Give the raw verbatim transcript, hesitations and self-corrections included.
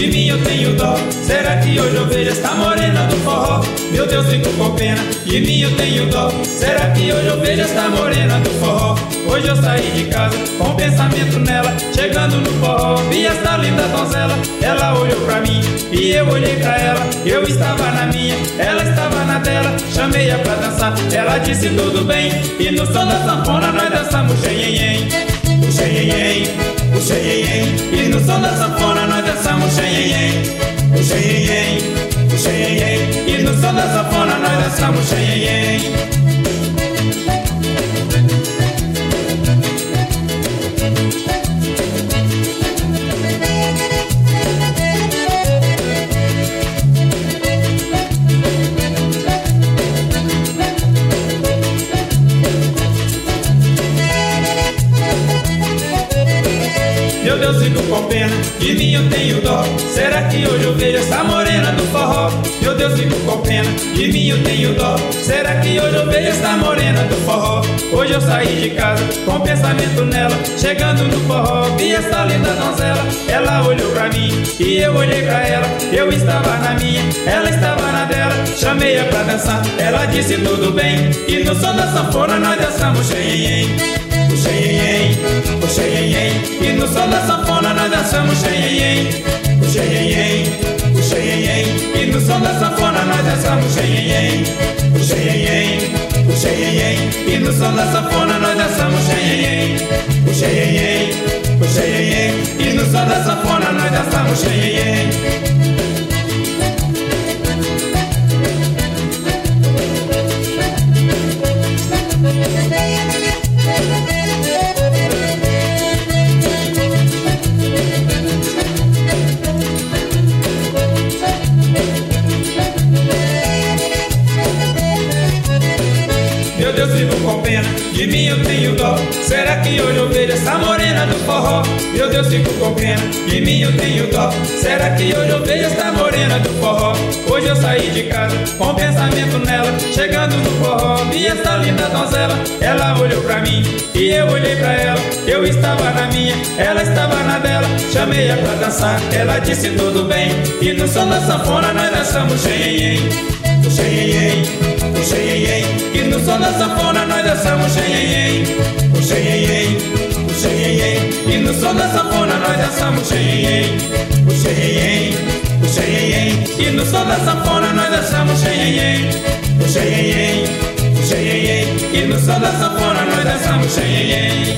de mim eu tenho dó. Será que hoje eu vejo esta morena do forró? Meu Deus, fico com pena, de mim eu tenho dó. Será que hoje eu vejo esta morena do forró? Hoje eu saí de casa com pensamento nela, chegando no forró, vi esta linda donzela. Ela olhou pra mim e eu olhei pra ela. Eu estava na minha, ela estava na dela. Chamei-a pra dançar, ela disse tudo bem. E no som da sanfona nós dançamos xenhenhen, o xenhenhen, o xenhenhen. E no som da sanfona nós dançamos xenhenhen, o xenhenhen, o xenhenhen. E no som da sanfona nós dançamos xenhenhen. Meu Deus, fico com pena, de mim eu tenho dó. Será que hoje eu vejo essa morena do forró? Meu Deus, fico com pena, de mim eu tenho dó. Será que hoje eu vejo essa morena do forró? Hoje eu saí de casa com pensamento nela, chegando no forró, vi essa linda donzela. Ela olhou pra mim e eu olhei pra ela. Eu estava na minha, ela estava na dela. Chamei-a pra dançar, ela disse tudo bem. E no som da sanfona nós dançamos xenhenhen, o xenhenhen, o xenhenhen. E no som da sanfona nós dançamos xenhenhen, o xenhenhen, o xenhenhen. E no som da sanfona nós dançamos xenhenhen, o xenhenhen, o xenhenhen. E no som da sanfona nós dançamos xenhenhen, o xenhenhen, o xenhenhen. E no som da sanfona nós dançamos xenhenhen. Meu Deus, vivo com pena, de mim eu tenho dó. Será que hoje eu vejo essa morena do forró? Meu Deus, fico com pena, de mim eu tenho dó. Será que hoje eu vejo essa morena do forró? Hoje eu saí de casa com pensamento nela, chegando no forró, vi essa linda donzela. Ela olhou pra mim e eu olhei pra ela. Eu estava na minha, ela estava na dela. Chamei-a pra dançar, ela disse tudo bem. E no som da sanfona nós dançamos xenhenhen, o xenhenhen, o xenhenhen. E no som da sanfona nós dançamos xenhenhen, o xenhenhen, o xenhenhen. E no som da sanfona nós dançamos xenhenhen, o xenhenhen, o xenhenhen. E no som da sanfona nós dançamos xenhenhen, o xenhenhen, o xenhenhen. E no som da sanfona nós dançamos xenhenhen.